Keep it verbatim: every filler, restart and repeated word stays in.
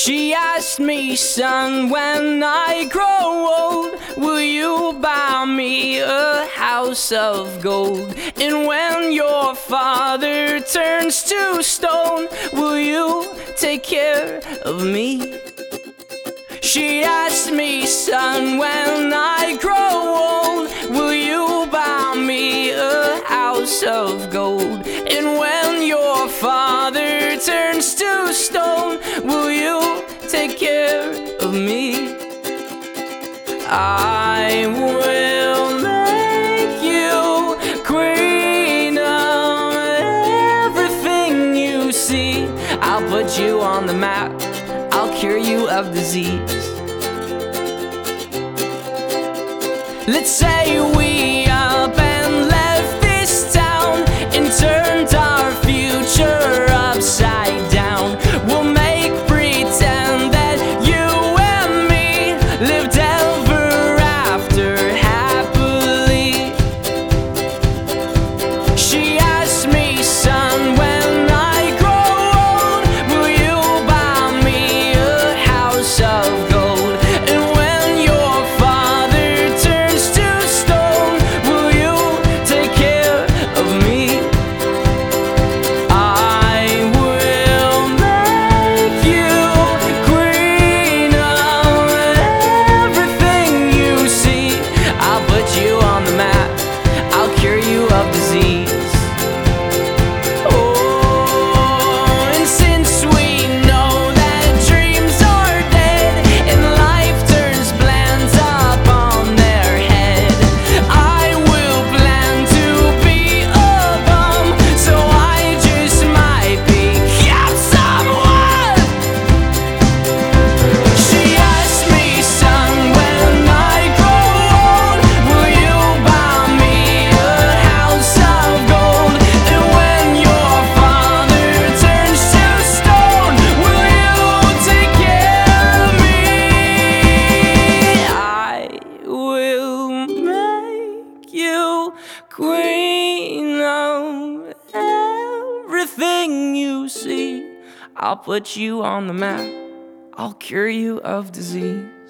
She asked me, son, when I grow old, will you buy me a house of gold? And when your father turns to stone, will you take care of me? She asked me, son, when I grow old, will you buy me a house of gold? And when your father turns to stone, will you take care of me? I will make you queen of everything you see. I'll put you on the map, I'll cure you of disease. Let's say we up and left this town and turned our future upside down. We'll make pretend that you and me lived ever after happily. She asked me, son, when I grow old, will you buy me a house of gold? And when your father turns to stone, will you take care of me? I will make you queen of everything you see. I'll put you on the map, I'll cure you of disease. Oh, and since we know that dreams are dead and life turns plans up on their head, I will plan to be a bum, so I just might become someone. She asked me, son, when I grow old, will you buy me a house of gold? And when your father turns to stone, will you take care of me? I will make you queen of everything you see. I'll put you on the map, I'll cure you of disease.